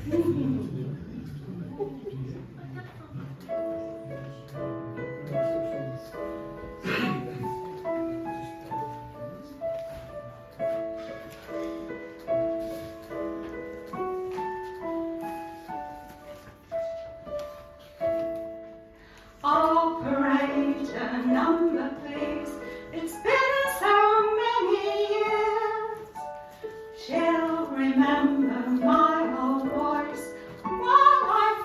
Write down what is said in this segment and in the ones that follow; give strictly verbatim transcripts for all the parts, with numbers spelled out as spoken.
Operator number, please. It's been so many years. She'll remember my old voice while I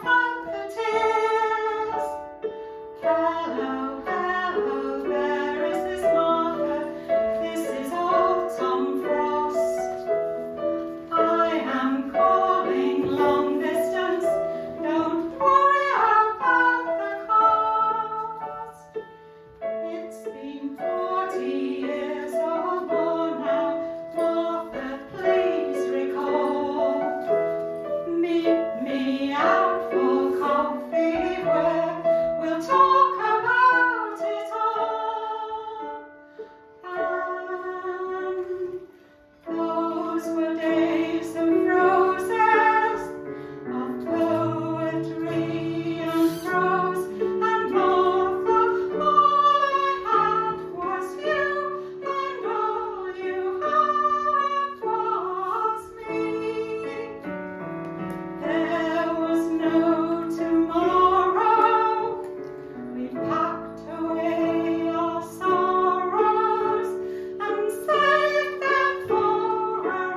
fight the tears. Hello, hello, there is this marker. This is old Tom Frost. I am calling long distance. Don't worry about the cost. It's been forty years or more now. Martha, please recall. Meet me out for coffee where we'll talk about it all. And those were days of roses, of poetry and prose, and Martha, all I had was you, and all you had was me. There was no tomorrow. We packed away our sorrows and saved them for a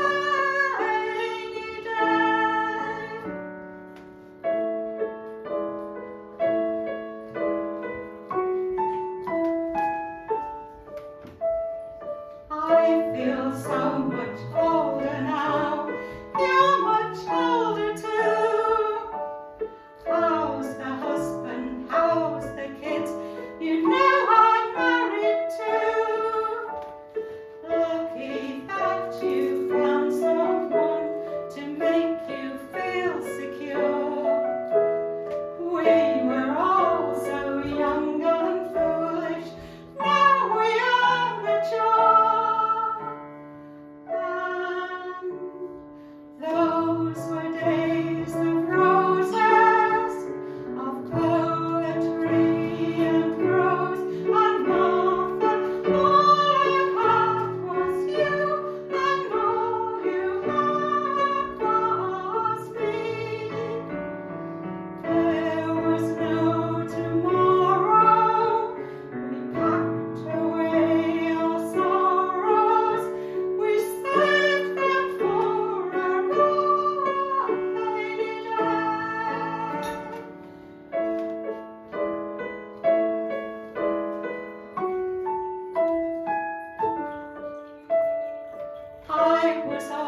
rainy day. I feel so much older now. You're much older too. How's the husband? How's the kids? You know I'm married too. Lucky that you found someone to make you feel secure. We were all so young and foolish. Now we are mature. And those were days of roses, of poetry and prose, and Martha, all I had was you, and all you had was me. There was no tomorrow. We packed away our sorrows. We saved them for a rainy day. I was